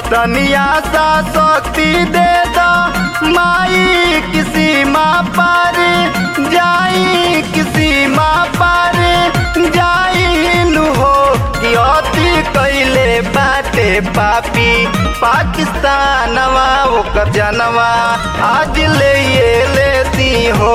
तनिया सा शक्ति दे दो माई किसी माँ पर जाई, किसी माँ पर जाई नु हो कि अति कैले बाटे पापी पाकिस्तानवा ओकर जनवा आज ले ये लेती हो।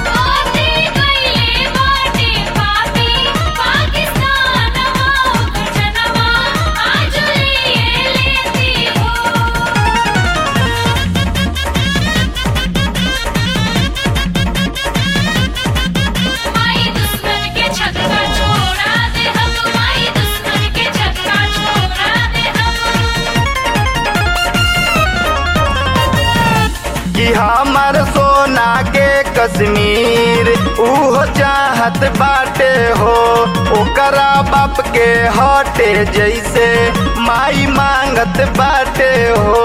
कि हमर सोना के कश्मीर उहो चाहत बाटे हो, ओकरा बाप के हटे जैसे माई मांगत बाटे हो।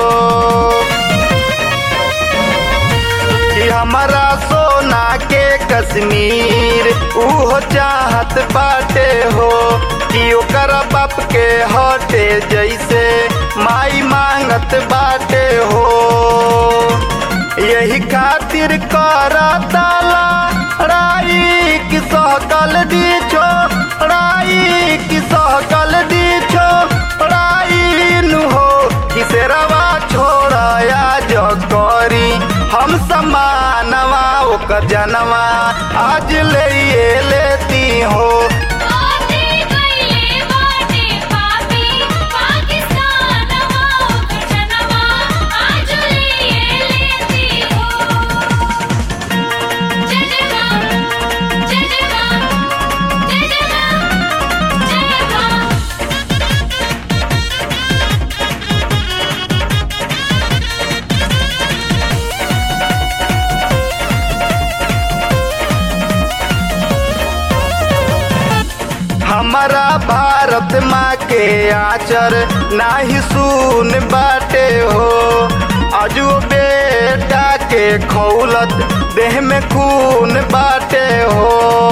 कि हमारा सोना के कश्मीर उहो चाहत बाटे हो, कि ओकरा बाप के हटे जैसे माई मांगत बाटे हो। यही खातिर करता लड़ाई कि सहकल दी छो, लड़ाई कि सहकल दी छो, लड़ाई नु हो कि शेरवा छोड़या जो करी हम समानवा ओकर जनवा आज ले ये लेती हो। हमारा भारत माँ के आचर नाही सुन बाटे हो, आजू बेटा के खौलत देह में खून बाटे हो।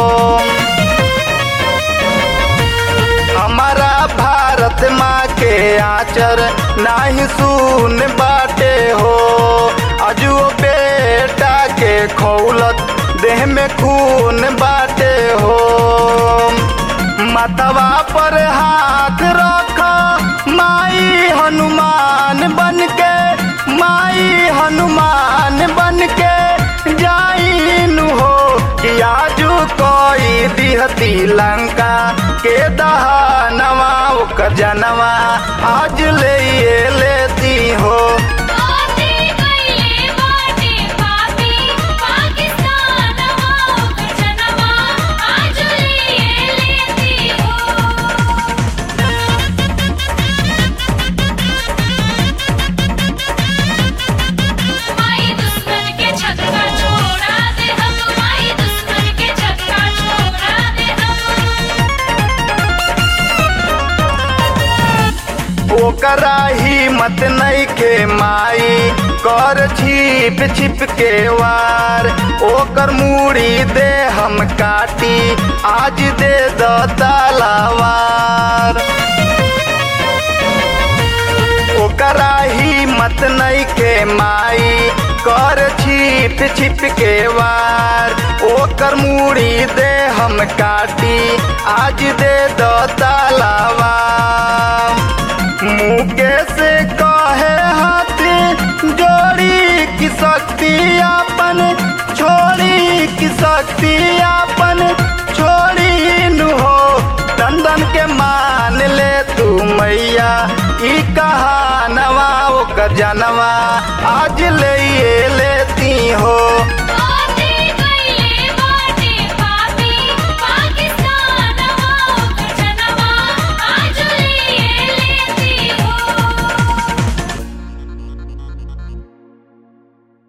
हमारा भारत माँ के आचर नाही सुन बाटे हो, आजू बेटा के खौलत देह में खून बाटे हो। मतवा पर हाथ रखो माई हनुमान बनके, माई हनुमान बनके जाइन हो कि आजू कोई दिहती लंका के दहनवा ओकर जनवा आज ले ये लेती हो। ओकरा हिम्मत नइखे माई कर छिप छिप के वार, ओकर मूड़ी दे हम काटी आज दे द तलवार। ओकरा हिम्मत नइखे माई कर छिप छिप के वार, ओकर मूड़ी दे हम काटी आज दे द तलवार। मुकेश कहे हाथ जोड़ी की शक्ति अपन छोड़ी की शक्ति